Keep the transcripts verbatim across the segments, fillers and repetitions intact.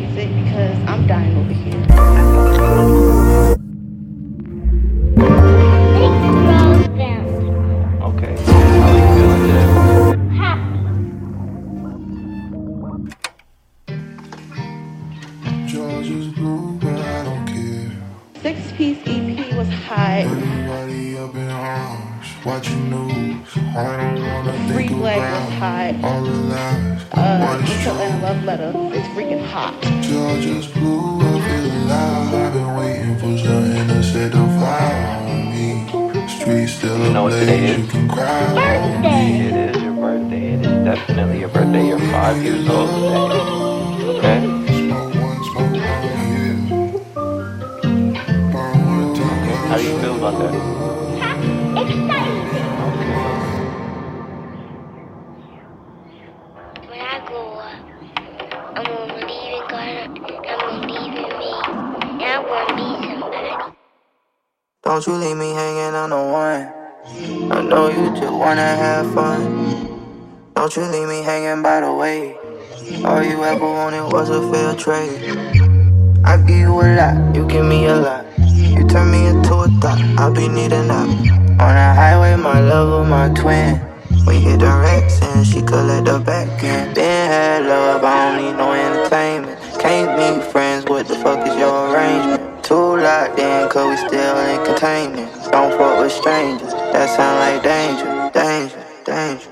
music because I'm dying over here. Okay. How are you feeling today? Happy. Georgia's blue, but I don't care. Six-piece E P was hot. Everybody up in arms, watching news. I don't wanna Free think Black about was hot. all the lies. Uh, What is Until true? and Love Letter is freaking hot. Georgia's blue, I feel alive. I've been waiting for something to set the fire on me. Streets still You know what today ablaze, is? you can cry on me. It is your birthday. It is definitely your birthday. You're five years old today. Okay? Smoke one, smoke one, yeah. Burn one, talk How do you feel about that? Excited. Okay. When I grow up, I'm gonna believe in God, I'm gonna believe in me, and I'm gonna be somebody. Don't you leave me hanging on the one. I know you just wanna have fun. Don't you leave me hanging by the way. All you ever wanted was a fair trade. I give you a lot, you give me a lot. You turn me into a thought, I'll be needing that. On the highway, my love with my twin. We hit the racks and she collect the back end. Been had love, I don't need no entertainment. Can't be friends, what the fuck is your arrangement? Too locked in, cause we still in containment. Don't fuck with strangers, that sound like danger, danger, danger.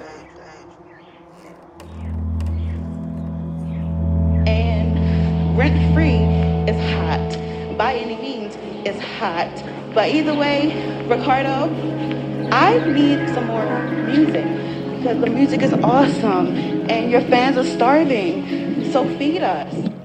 And Rent Free is hot. By Any Means is hot. But either way, Ricardo, I need some more music because the music is awesome and your fans are starving. So feed us.